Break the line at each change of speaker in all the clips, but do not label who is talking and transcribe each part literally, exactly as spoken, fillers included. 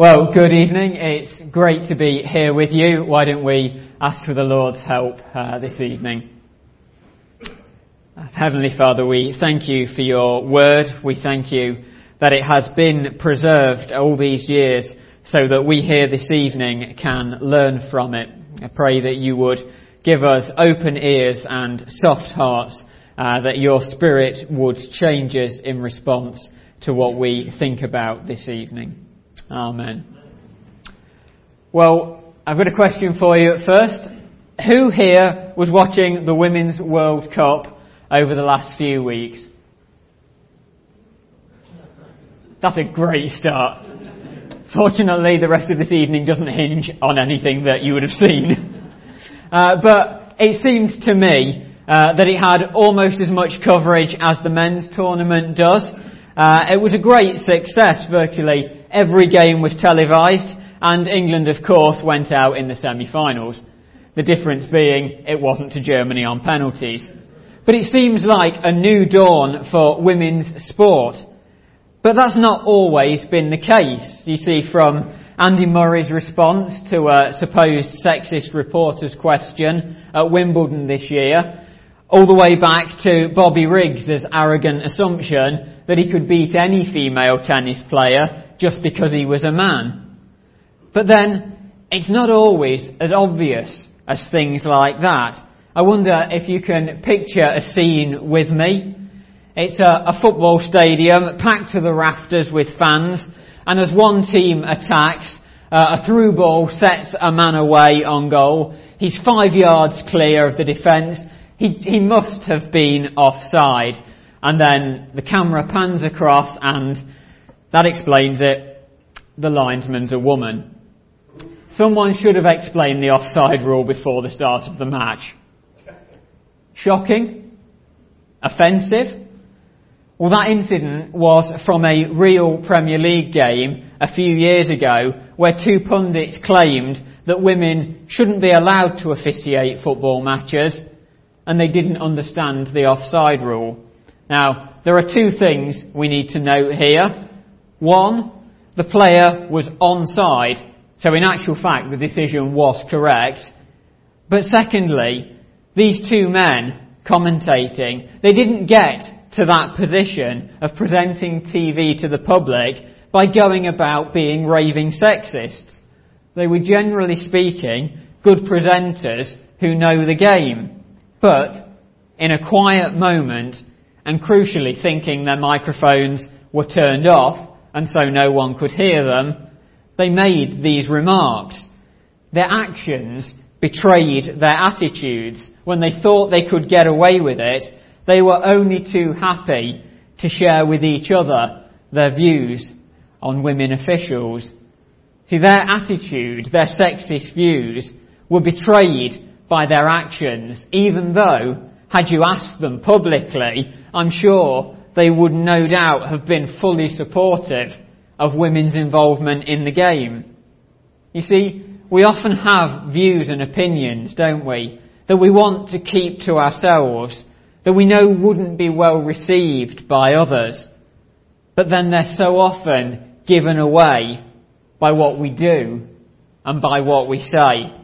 Well, good evening. It's great to be here with you. Why don't we ask for the Lord's help uh, this evening? Heavenly Father, we thank you for your word. We thank you that it has been preserved all these years so that we here this evening can learn from it. I pray that you would give us open ears and soft hearts, uh, that your Spirit would change us in response to what we think about this evening. Amen. Well, I've got a question for you at first. Who here was watching the Women's World Cup over the last few weeks? That's a great start. Fortunately, the rest of this evening doesn't hinge on anything that you would have seen. Uh, but it seemed to me uh, that it had almost as much coverage as the men's tournament does. Uh, it was a great success, virtually. Every game was televised, and England, of course, went out in the semi-finals. The difference being it wasn't to Germany on penalties. But it seems like a new dawn for women's sport. But that's not always been the case. You see, from Andy Murray's response to a supposed sexist reporter's question at Wimbledon this year, all the way back to Bobby Riggs' arrogant assumption that he could beat any female tennis player just because he was a man. But then, it's not always as obvious as things like that. I wonder if you can picture a scene with me. It's a, a football stadium packed to the rafters with fans, and as one team attacks, uh, a through ball sets a man away on goal. He's five yards clear of the defence. He, he must have been offside. And then the camera pans across, and that explains it. The linesman's a woman. Someone should have explained the offside rule before the start of the match. Shocking? Offensive? Well, that incident was from a real Premier League game a few years ago where two pundits claimed that women shouldn't be allowed to officiate football matches, and they didn't understand the offside rule. Now, there are two things we need to note here. One, the player was onside, so in actual fact the decision was correct. But secondly, these two men commentating, they didn't get to that position of presenting T V to the public by going about being raving sexists. They were, generally speaking, good presenters who know the game. But in a quiet moment, and crucially thinking their microphones were turned off and so no one could hear them, they made these remarks. Their actions betrayed their attitudes. When they thought they could get away with it, they were only too happy to share with each other their views on women officials. See, their attitude, their sexist views, were betrayed by their actions, even though, had you asked them publicly, I'm sure they would no doubt have been fully supportive of women's involvement in the game. You see, we often have views and opinions, don't we, that we want to keep to ourselves, that we know wouldn't be well received by others, but then they're so often given away by what we do and by what we say.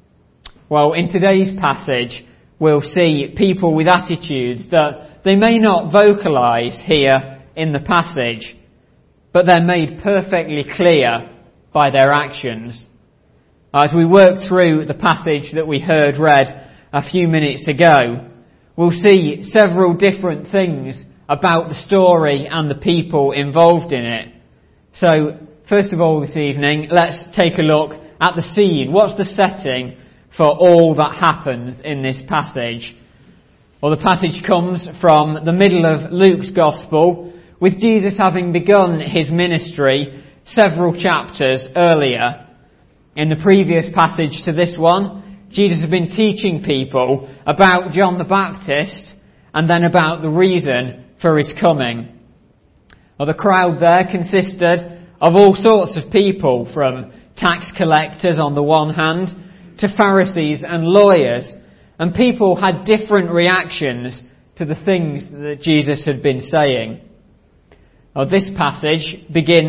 Well, in today's passage, we'll see people with attitudes that they may not vocalise here in the passage, but they're made perfectly clear by their actions. As we work through the passage that we heard read a few minutes ago, we'll see several different things about the story and the people involved in it. So, first of all this evening, let's take a look at the scene. What's the setting for all that happens in this passage? Well, the passage comes from the middle of Luke's Gospel, with Jesus having begun his ministry several chapters earlier. In the previous passage to this one, Jesus had been teaching people about John the Baptist and then about the reason for his coming. Well, the crowd there consisted of all sorts of people, from tax collectors on the one hand to Pharisees and lawyers, and people had different reactions to the things that Jesus had been saying. Well, this passage begins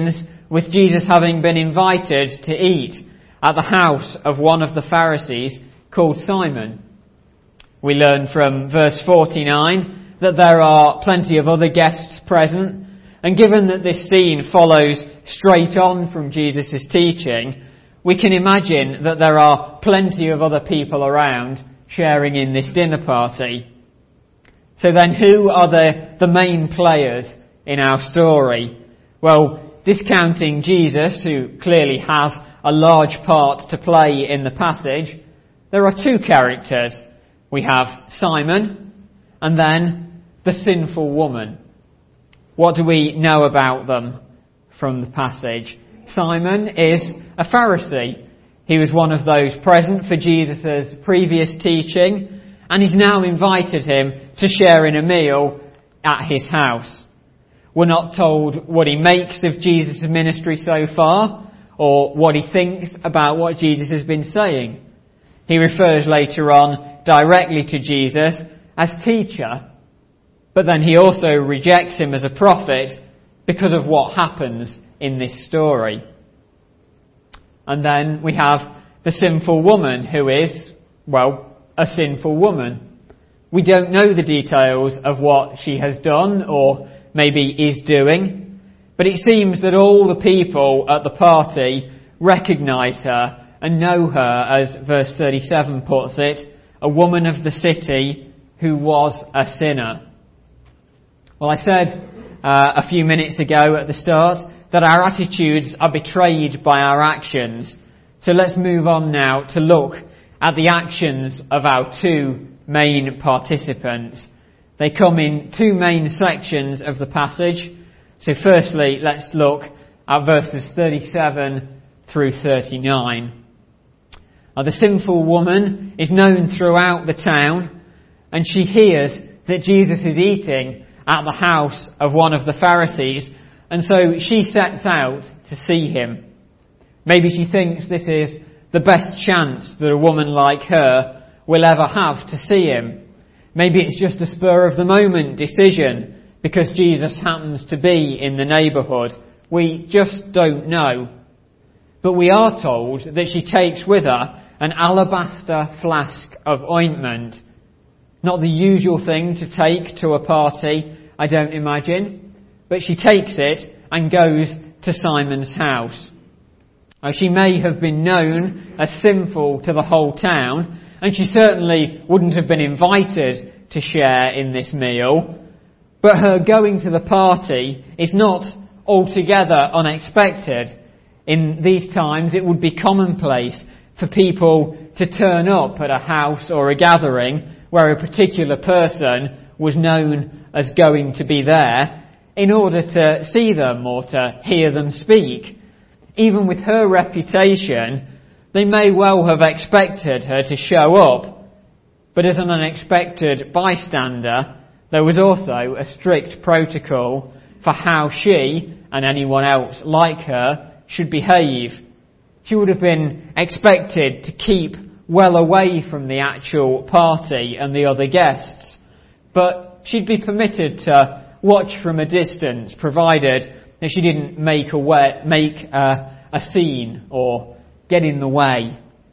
with Jesus having been invited to eat at the house of one of the Pharisees called Simon. We learn from verse forty-nine that there are plenty of other guests present, and given that this scene follows straight on from Jesus' teaching, we can imagine that there are plenty of other people around sharing in this dinner party. So then, who are the, the main players in our story? Well, discounting Jesus, who clearly has a large part to play in the passage, there are two characters. We have Simon and then the sinful woman. What do we know about them from the passage? Simon is a Pharisee. He was one of those present for Jesus' previous teaching, and he's now invited him to share in a meal at his house. We're not told what he makes of Jesus' ministry so far, or what he thinks about what Jesus has been saying. He refers later on directly to Jesus as teacher, but then he also rejects him as a prophet because of what happens in this story. And then we have the sinful woman, who is, well, a sinful woman. We don't know the details of what she has done or maybe is doing, but it seems that all the people at the party recognise her and know her as verse thirty-seven puts it, a woman of the city who was a sinner. Well, I said uh, a few minutes ago at the start that our attitudes are betrayed by our actions. So let's move on now to look at the actions of our two main participants. They come in two main sections of the passage. So firstly, let's look at verses thirty-seven through thirty-nine. Now, the sinful woman is known throughout the town, and she hears that Jesus is eating at the house of one of the Pharisees, and so she sets out to see him. Maybe she thinks this is the best chance that a woman like her will ever have to see him. Maybe it's just a spur of the moment decision because Jesus happens to be in the neighbourhood. We just don't know. But we are told that she takes with her an alabaster flask of ointment. Not the usual thing to take to a party, I don't imagine. But she takes it and goes to Simon's house. Now, she may have been known as sinful to the whole town, and she certainly wouldn't have been invited to share in this meal. But her going to the party is not altogether unexpected. In these times, it would be commonplace for people to turn up at a house or a gathering where a particular person was known as going to be there in order to see them or to hear them speak. Even with her reputation, they may well have expected her to show up. But as an unexpected bystander, there was also a strict protocol for how she and anyone else like her should behave. She would have been expected to keep well away from the actual party and the other guests, but she'd be permitted to watch from a distance, provided that she didn't make a way, make a, a scene or get in the way.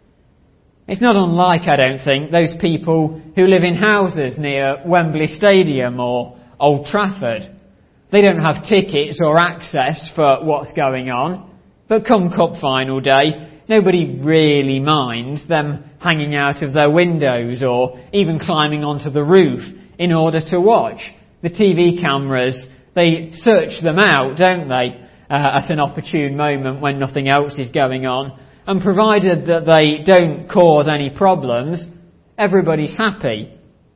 It's not unlike, I don't think, those people who live in houses near Wembley Stadium or Old Trafford. They don't have tickets or access for what's going on, but come cup final day, nobody really minds them hanging out of their windows or even climbing onto the roof in order to watch. The T V cameras, they search them out, don't they, uh, at an opportune moment when nothing else is going on. And provided that they don't cause any problems, everybody's happy.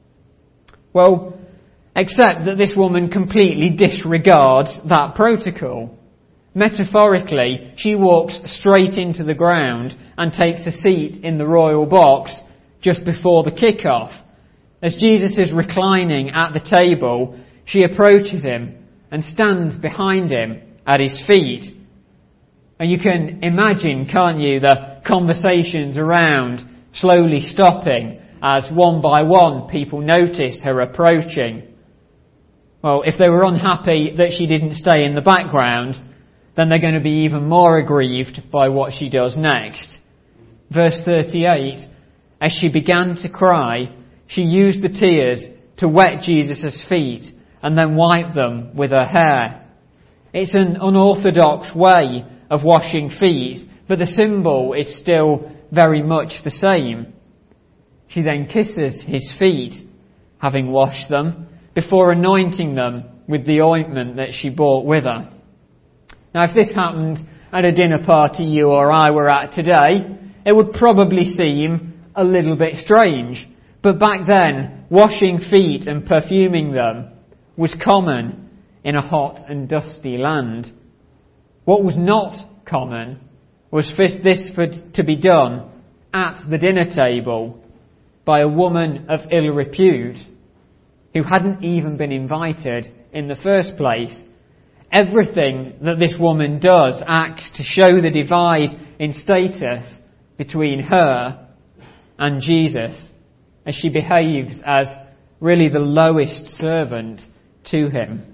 Well, except that this woman completely disregards that protocol. Metaphorically, she walks straight into the ground and takes a seat in the royal box just before the kick-off. As Jesus is reclining at the table, she approaches him and stands behind him at his feet. And you can imagine, can't you, the conversations around slowly stopping as one by one people notice her approaching. Well, if they were unhappy that she didn't stay in the background, then they're going to be even more aggrieved by what she does next. Verse thirty-eight, as she began to cry, she used the tears to wet Jesus' feet and then wipe them with her hair. It's an unorthodox way of washing feet, but the symbol is still very much the same. She then kisses his feet, having washed them, before anointing them with the ointment that she brought with her. Now, if this happened at a dinner party you or I were at today, it would probably seem a little bit strange. But back then, washing feet and perfuming them was common in a hot and dusty land. What was not common was for this for, to be done at the dinner table by a woman of ill repute who hadn't even been invited in the first place. Everything that this woman does acts to show the divide in status between her and Jesus, as she behaves as really the lowest servant to him.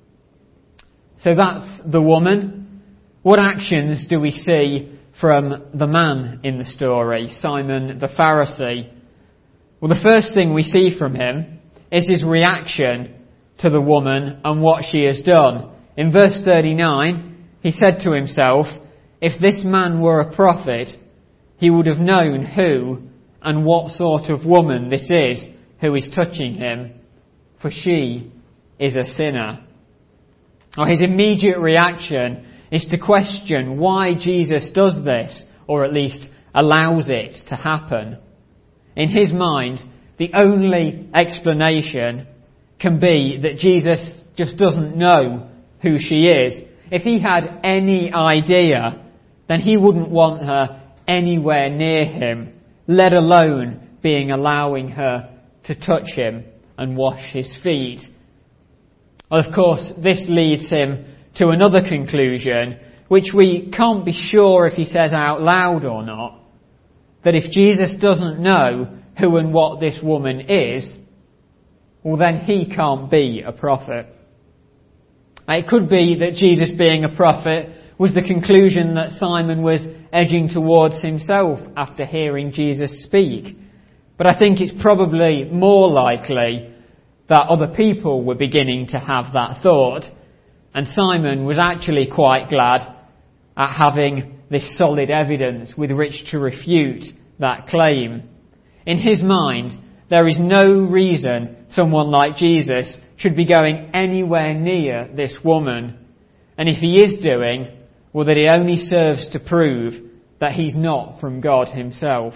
So that's the woman. What actions do we see from the man in the story, Simon the Pharisee? Well, the first thing we see from him is his reaction to the woman and what she has done. In verse thirty-nine, he said to himself, if this man were a prophet, he would have known who and what sort of woman this is who is touching him, for she is a sinner. Now, his immediate reaction is to question why Jesus does this, or at least allows it to happen. In his mind, the only explanation can be that Jesus just doesn't know who she is. If he had any idea, then he wouldn't want her anywhere near him, let alone being allowing her to touch him and wash his feet. Well, of course, this leads him to another conclusion, which we can't be sure if he says out loud or not, that if Jesus doesn't know who and what this woman is, well, then he can't be a prophet. It could be that Jesus being a prophet was the conclusion that Simon was edging towards himself after hearing Jesus speak. But I think it's probably more likely that other people were beginning to have that thought, and Simon was actually quite glad at having this solid evidence with which to refute that claim. In his mind, there is no reason someone like Jesus should be going anywhere near this woman. And if he is doing, well, that it only serves to prove that he's not from God himself.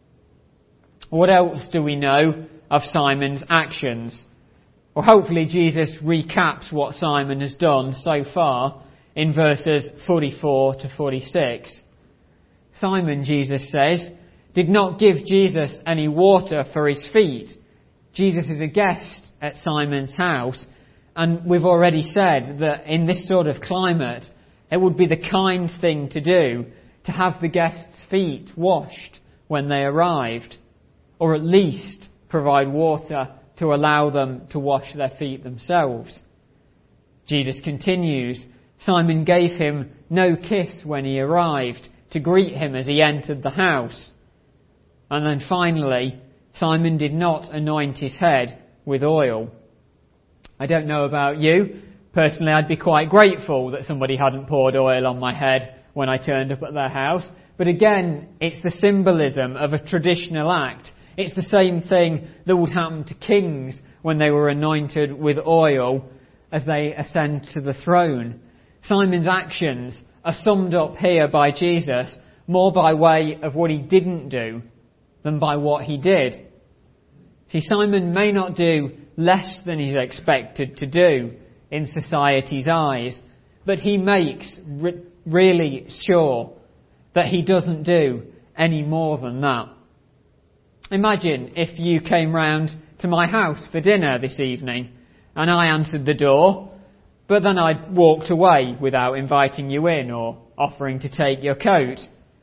What else do we know of Simon's actions? Well, hopefully Jesus recaps what Simon has done so far in verses forty-four to forty-six. Simon, Jesus says, did not give Jesus any water for his feet. Jesus is a guest at Simon's house, and we've already said that in this sort of climate, it would be the kind thing to do to have the guests' feet washed when they arrived, or at least provide water to allow them to wash their feet themselves. Jesus continues, Simon gave him no kiss when he arrived to greet him as he entered the house. And then finally, Simon did not anoint his head with oil. I don't know about you. Personally, I'd be quite grateful that somebody hadn't poured oil on my head when I turned up at their house. But again, it's the symbolism of a traditional act. It's the same thing that would happen to kings when they were anointed with oil as they ascend to the throne. Simon's actions are summed up here by Jesus more by way of what he didn't do than by what he did. See, Simon may not do less than he's expected to do in society's eyes, but he makes re- really sure that he doesn't do any more than that. Imagine if you came round to my house for dinner this evening and I answered the door, but then I walked away without inviting you in or offering to take your coat.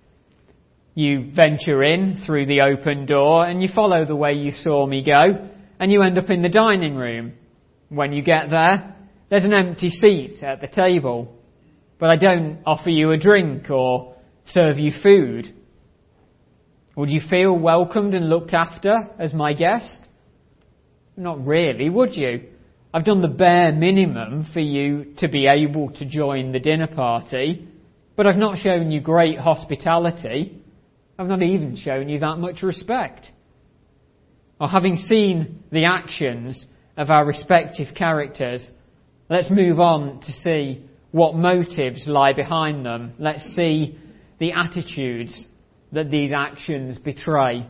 You venture in through the open door and you follow the way you saw me go, and you end up in the dining room. When you get there, there's an empty seat at the table. but I don't offer you a drink or serve you food? Would you feel welcomed and looked after as my guest? Not really, would you? I've done the bare minimum for you to be able to join the dinner party, but I've not shown you great hospitality. I've not even shown you that much respect. Or having seen the actions of our respective characters, let's move on to see what motives lie behind them. Let's see the attitudes that these actions betray.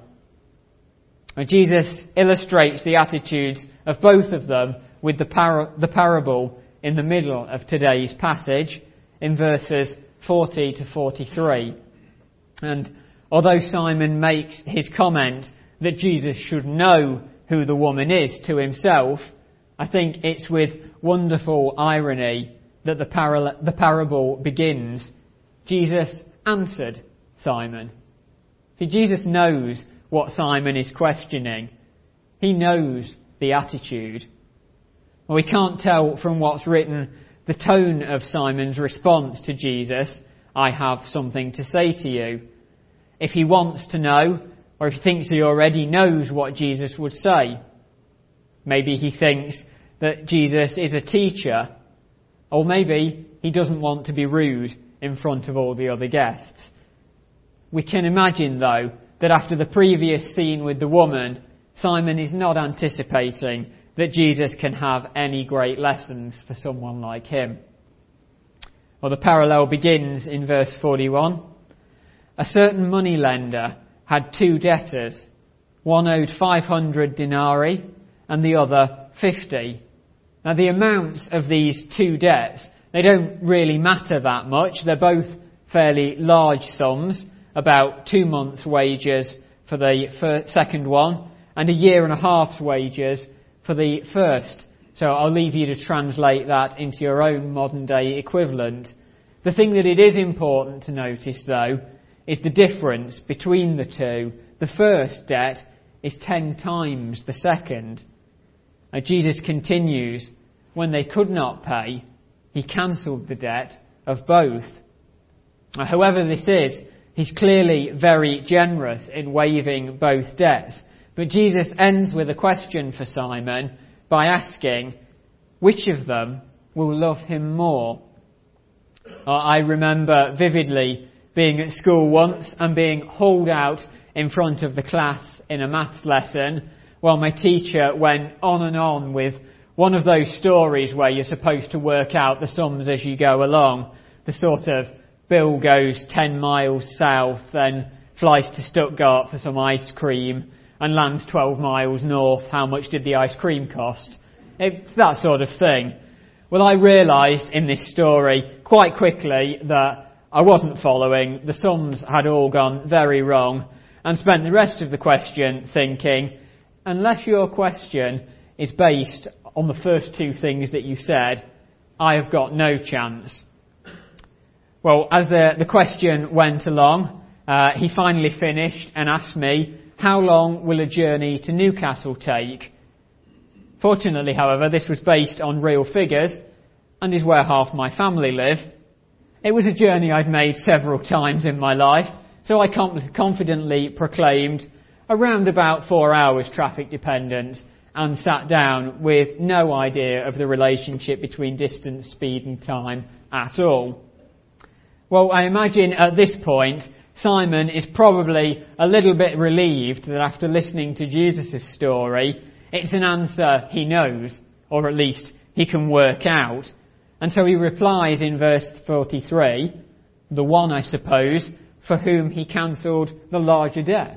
And Jesus illustrates the attitudes of both of them with the, par- the parable in the middle of today's passage in verses forty to forty-three. And although Simon makes his comment that Jesus should know who the woman is to himself, I think it's with wonderful irony that the, para- the parable begins. Jesus answered Simon. See, Jesus knows what Simon is questioning. He knows the attitude. Well, we can't tell from what's written the tone of Simon's response to Jesus, I have something to say to you. If he wants to know, or if he thinks he already knows what Jesus would say. Maybe he thinks that Jesus is a teacher, or maybe he doesn't want to be rude in front of all the other guests. We can imagine, though, that after the previous scene with the woman, Simon is not anticipating that Jesus can have any great lessons for someone like him. Well, the parallel begins in verse forty-one. A certain moneylender had two debtors. One owed five hundred denarii and the other fifty. Now, the amounts of these two debts, they don't really matter that much. They're both fairly large sums, about two months' wages for the first, second one and a year and a half's wages for the first. So I'll leave you to translate that into your own modern day equivalent. The thing that it is important to notice, though, is the difference between the two. The first debt is ten times the second. Now, Jesus continues, when they could not pay, he cancelled the debt of both. Now, however this is, he's clearly very generous in waiving both debts. But Jesus ends with a question for Simon by asking, which of them will love him more? Uh, I remember vividly being at school once and being hauled out in front of the class in a maths lesson while my teacher went on and on with one of those stories where you're supposed to work out the sums as you go along. The sort of Bill goes ten miles south, then flies to Stuttgart for some ice cream and lands twelve miles north. How much did the ice cream cost? It's that sort of thing. Well, I realised in this story quite quickly that I wasn't following. The sums had all gone very wrong, and spent the rest of the question thinking, unless your question is based on the first two things that you said, I have got no chance. Well, as the, the question went along, uh, he finally finished and asked me, how long will a journey to Newcastle take? Fortunately, however, this was based on real figures and is where half my family live. It was a journey I'd made several times in my life, so I confidently proclaimed around about four hours traffic dependent and sat down with no idea of the relationship between distance, speed and time at all. Well, I imagine at this point Simon is probably a little bit relieved that after listening to Jesus' story, it's an answer he knows, or at least he can work out. And so he replies in verse forty-three, the one, I suppose, for whom he cancelled the larger debt.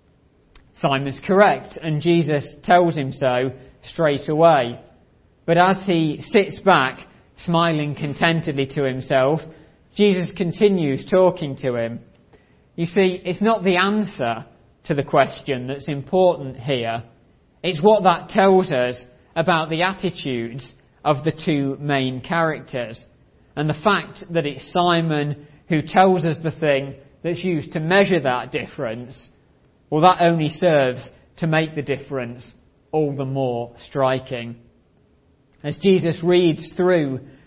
Simon's correct, and Jesus tells him so straight away. But as he sits back, smiling contentedly to himself, Jesus continues talking to him. You see, it's not the answer to the question that's important here. It's what that tells us about the attitudes of the two main characters. And the fact that it's Simon who tells us the thing that's used to measure that difference, well, that only serves to make the difference all the more striking. As Jesus reads through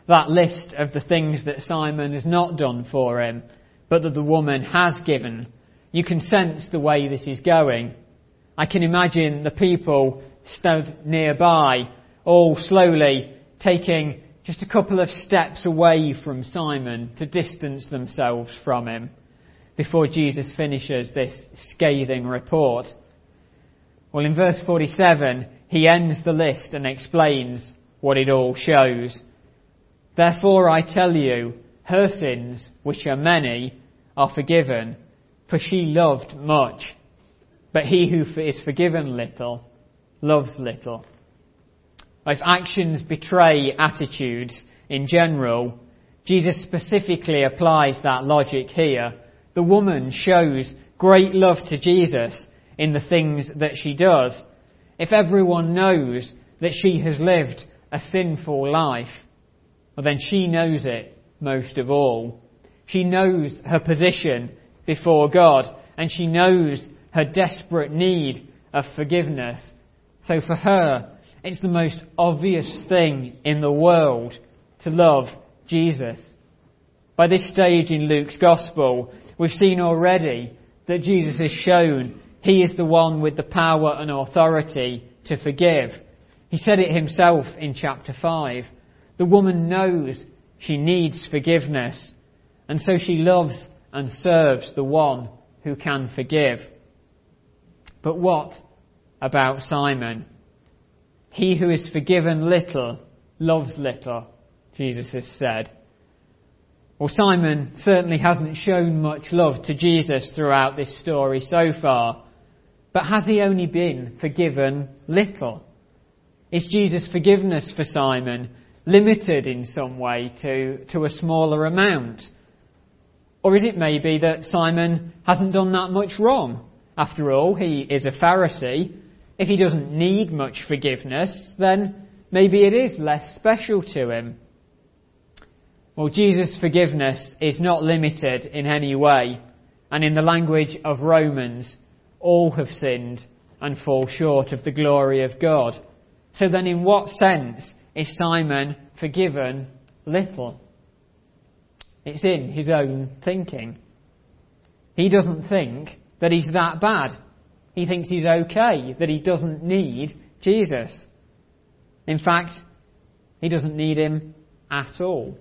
that list of the things that Simon has not done for him, but that the woman has given, you can sense the way this is going. I can imagine the people stood nearby, all slowly taking just a couple of steps away from Simon to distance themselves from him before Jesus finishes this scathing report. Well, in verse forty-seven, he ends the list and explains what it all shows. Therefore I tell you, her sins, which are many, are forgiven, for she loved much. But he who is forgiven little, loves little. If actions betray attitudes in general, Jesus specifically applies that logic here. The woman shows great love to Jesus in the things that she does. If everyone knows that she has lived a sinful life, well, then she knows it most of all. She knows her position before God, and she knows her desperate need of forgiveness. So for her, it's the most obvious thing in the world to love Jesus. By this stage in Luke's Gospel, we've seen already that Jesus has shown he is the one with the power and authority to forgive. He said it himself in chapter five. The woman knows she needs forgiveness, and so she loves and serves the one who can forgive. But what about Simon? He who is forgiven little loves little, Jesus has said. Well, Simon certainly hasn't shown much love to Jesus throughout this story so far. But has he only been forgiven little? Is Jesus' forgiveness for Simon limited in some way to, to a smaller amount? Or is it maybe that Simon hasn't done that much wrong? After all, he is a Pharisee. If he doesn't need much forgiveness, then maybe it is less special to him. Well, Jesus' forgiveness is not limited in any way. And in the language of Romans, all have sinned and fall short of the glory of God. So then in what sense is Simon forgiven little? It's in his own thinking. He doesn't think that he's that bad. He thinks he's okay, that he doesn't need Jesus. In fact, he doesn't need him at all.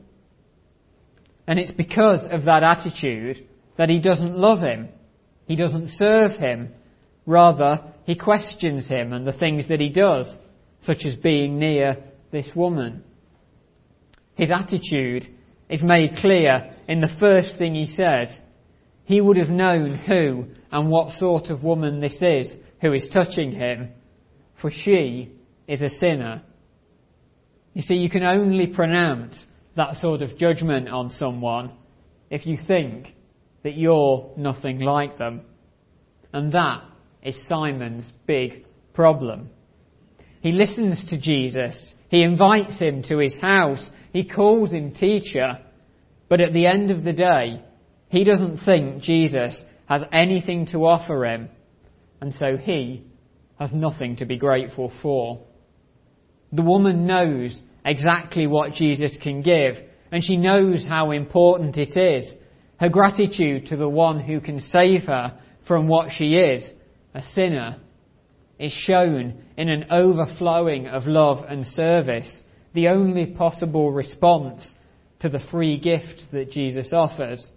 And it's because of that attitude that he doesn't love him. He doesn't serve him. Rather, he questions him and the things that he does, such as being near this woman. His attitude is made clear in the first thing he says. He would have known who and what sort of woman this is who is touching him, for she is a sinner. You see, you can only pronounce that sort of judgment on someone if you think that you're nothing like them. And that is Simon's big problem. He listens to Jesus. He invites him to his house. He calls him teacher. But at the end of the day, he doesn't think Jesus has anything to offer him. And so he has nothing to be grateful for. The woman knows exactly what Jesus can give, and she knows how important it is. Her gratitude to the one who can save her from what she is, a sinner, is shown in an overflowing of love and service, the only possible response to the free gift that Jesus offers.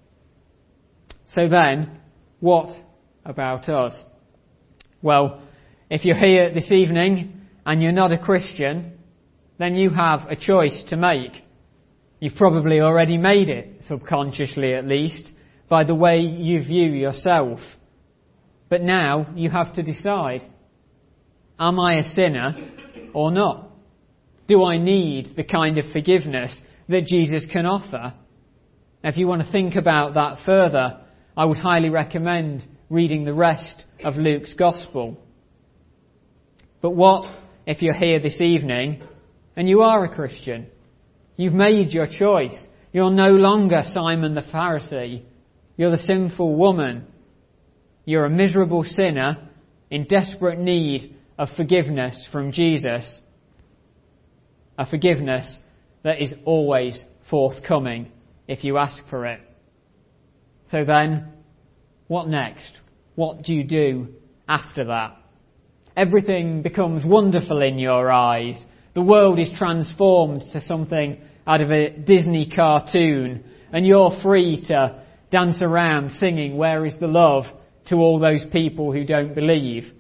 So then, what about us? Well, if you're here this evening and you're not a Christian, then you have a choice to make. You've probably already made it, subconsciously at least, by the way you view yourself. But now you have to decide, am I a sinner or not? Do I need the kind of forgiveness that Jesus can offer? If you want to think about that further, I would highly recommend reading the rest of Luke's Gospel. But what if you're here this evening and you are a Christian? You've made your choice. You're no longer Simon the Pharisee. You're the sinful woman. You're a miserable sinner in desperate need of forgiveness from Jesus. A forgiveness that is always forthcoming if you ask for it. So then, what next? What do you do after that? Everything becomes wonderful in your eyes. The world is transformed to something out of a Disney cartoon, and you're free to dance around singing "Where is the Love" to all those people who don't believe.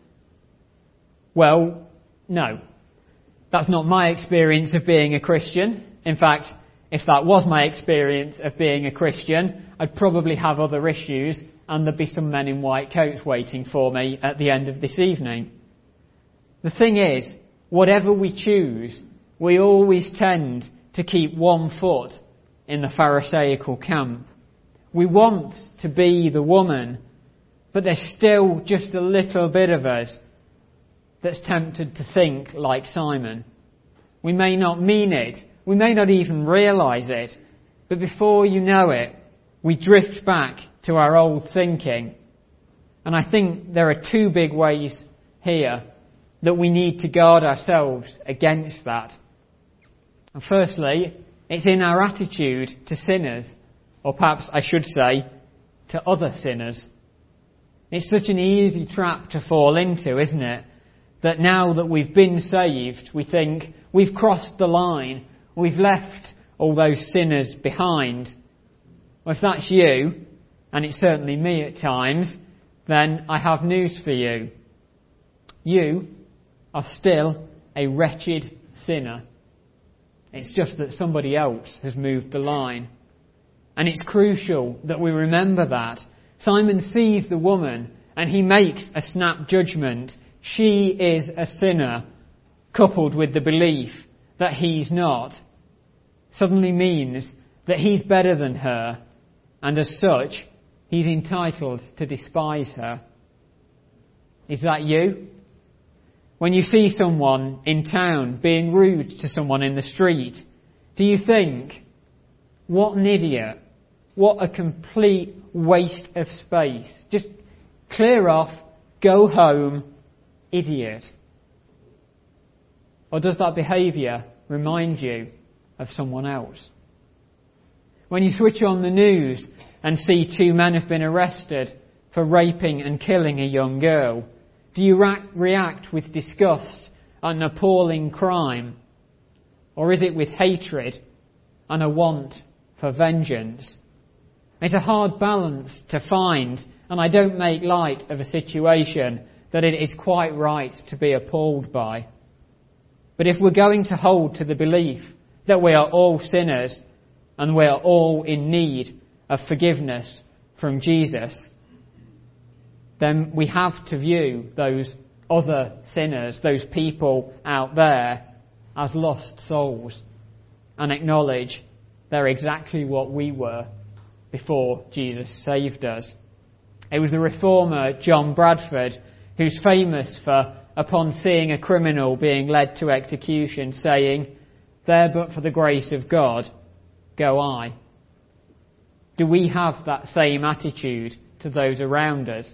Well, no. That's not my experience of being a Christian. In fact, if that was my experience of being a Christian, I'd probably have other issues, and there'd be some men in white coats waiting for me at the end of this evening. The thing is, whatever we choose, we always tend to keep one foot in the Pharisaical camp. We want to be the woman, but there's still just a little bit of us that's tempted to think like Simon. We may not mean it, we may not even realise it, but before you know it, we drift back to our old thinking. And I think there are two big ways here that we need to guard ourselves against that. And firstly, it's in our attitude to sinners, or perhaps I should say, to other sinners. It's such an easy trap to fall into, isn't it? That now that we've been saved, we think we've crossed the line, we've left all those sinners behind. Well, if that's you, and it's certainly me at times, then I have news for you. You are still a wretched sinner. It's just that somebody else has moved the line. And it's crucial that we remember that. Simon sees the woman and he makes a snap judgment. She is a sinner, coupled with the belief that he's not, suddenly means that he's better than her, and as such, he's entitled to despise her. Is that you? When you see someone in town being rude to someone in the street, do you think, what an idiot, what a complete waste of space, just clear off, go home, idiot? Or does that behaviour remind you of someone else? When you switch on the news and see two men have been arrested for raping and killing a young girl, do you ra- react with disgust at an appalling crime? Or is it with hatred and a want for vengeance? It's a hard balance to find, and I don't make light of a situation that it is quite right to be appalled by. But if we're going to hold to the belief that we are all sinners and we are all in need of forgiveness from Jesus, then we have to view those other sinners, those people out there, as lost souls and acknowledge they're exactly what we were before Jesus saved us. It was the reformer John Bradford who's famous for, upon seeing a criminal being led to execution, saying, "There but for the grace of God, go I." Do we have that same attitude to those around us?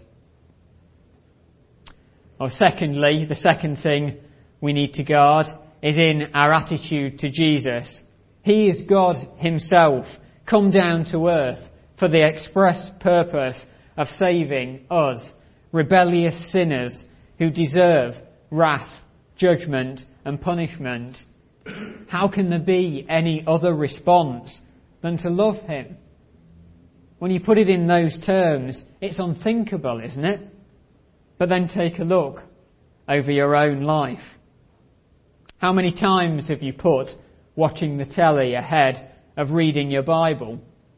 Or secondly, the second thing we need to guard is in our attitude to Jesus. He is God himself, come down to earth for the express purpose of saving us, rebellious sinners who deserve wrath, judgment and punishment. How can there be any other response than to love him? When you put it in those terms, it's unthinkable, isn't it? But then take a look over your own life. How many times have you put watching the telly ahead of reading your Bible?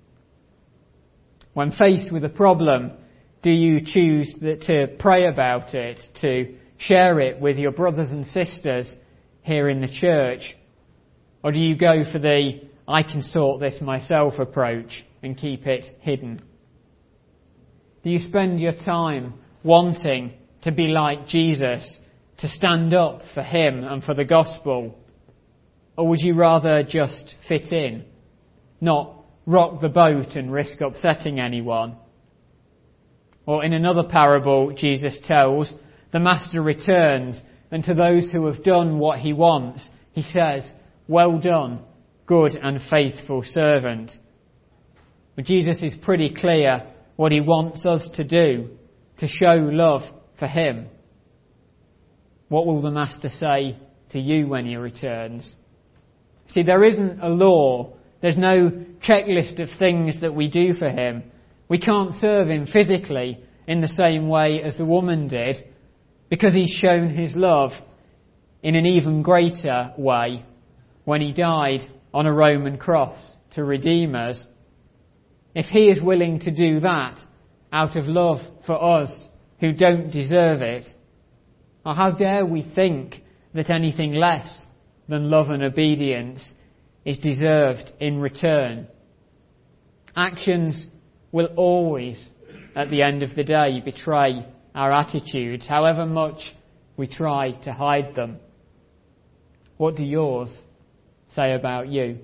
When faced with a problem, do you choose to pray about it, to share it with your brothers and sisters here in the church? Or do you go for the I can sort this myself approach and keep it hidden? Do you spend your time wanting to be like Jesus, to stand up for him and for the gospel? Or would you rather just fit in, not rock the boat and risk upsetting anyone? Or in another parable Jesus tells, the master returns, and to those who have done what he wants, he says, "Well done, good and faithful servant. But Jesus is pretty clear what he wants us to do to show love for him. What will the Master say to you when he returns? See, there isn't a law. There's no checklist of things that we do for him. We can't serve him physically in the same way as the woman did, because he's shown his love in an even greater way when he died on a Roman cross to redeem us. If he is willing to do that out of love for us who don't deserve it, or how dare we think that anything less than love and obedience is deserved in return? Actions will always, at the end of the day, betray our attitudes, however much we try to hide them. What do yours say about you?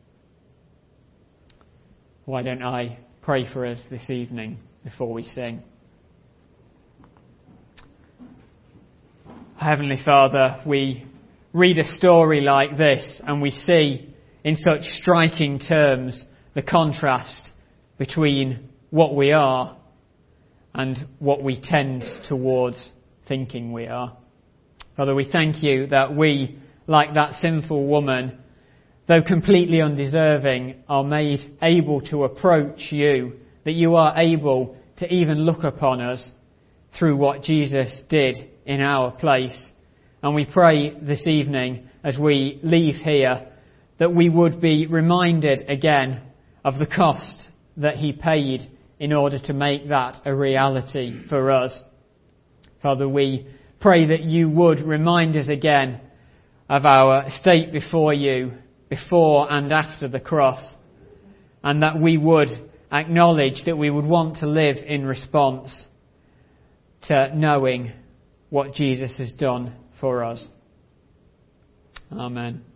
Why don't I pray for us this evening before we sing? Heavenly Father, we read a story like this and we see in such striking terms the contrast between what we are and what we tend towards thinking we are. Father, we thank you that we, like that sinful woman, though completely undeserving, are made able to approach you, that you are able to even look upon us through what Jesus did in our place. And we pray this evening as we leave here that we would be reminded again of the cost that he paid in order to make that a reality for us. Father, we pray that you would remind us again of our state before you, before and after the cross, and that we would acknowledge that we would want to live in response to knowing what Jesus has done for us. Amen.